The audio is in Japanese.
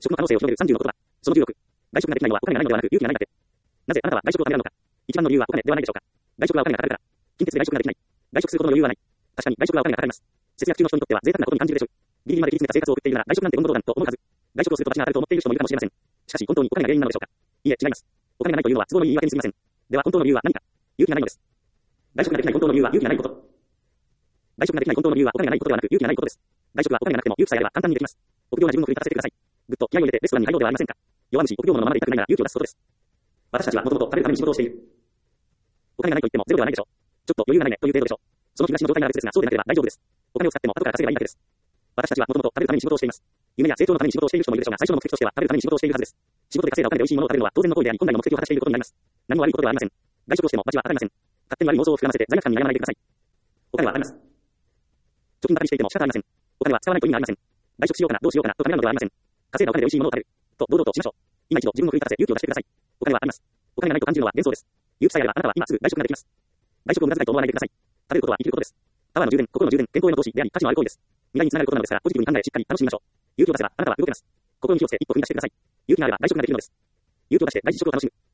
食の可能性を広げる30の言葉。その16。外食ができないのはお金がないのではなく勇気がないんだって。なぜあなたは外食をためらうのか。一番の理由はお金ではないでしょうか。外食はお金がかかるから。近鉄で外食ができない。外食するほどの余裕はない。確かに外食はお金がかかります。節約中の人にとっては贅沢なことに感じるでしょう。ギリギリまで切り詰めた生活を送っているなら外食なんて温度がと思うはず。外食をすると罰が当たると思っている人もいるかもしれません。しかし本当にお金が原因なのでしょうか。いいえ、違います。お金がないというのは都合のいい言い訳にすぎません。では本当の理由は何か。勇気がないのです。外食ができない本当の理由は勇気がないこと。外食ができない本当の理由はお金がないことではなく勇気がないことです。外食はお金がなくても勇気さえあれば簡単にできます。臆病な自分を奮い立たせてください。ぐっと気合を入れてレストランに入ろうではありませんか。弱虫臆病者のままでいたくないなら勇気を出すことです。私たちはもともと食べるために仕事をしている。お金がないと言ってもゼロではないでしょう。ちょっと余裕がないねという程度でしょう。その気持ちの状態が別ですがそうでなければ大丈夫です。お金を使っても後から稼げばいいだけです。私たちはもともと食べるために仕事をしています。夢や成長のために仕事をしている人もいるでしょうが最初の目的としては食べるために仕事をしているはずです。仕事で稼いだお金で美味しいものを食べるのは当然の行為であり本来の目的を果たしていることになります。何も悪いことではありません。外食をしても罰は当たりません。勝手に悪い妄想を膨らませて罪悪感に悩まないでください。お金はあります。貯金ばかりしていても仕方ありません。お金は使わないと意味がありません。外食しようかなどうしようかなと考えるのではありません。稼いだお金で美味しいものを食べると堂々としましょう。今一度自分を奮い立たせ勇気を出してください。お金はあります。お金がないと感じるのは幻想です。勇気さえあればあなたは今すぐ外食ができます。外食を無駄遣いと思わないでください。食べることは生きることです。パワーの充電、心の充電、健康への投資であり価値のある行為です。未来につながることなのですからポジティブに考えしっかり楽しみましょう。勇気を出せばあなたは動けます。心に気をつけ一歩踏み出してください。勇気があれば外食ができるのです。勇気を出して外食を楽しむ。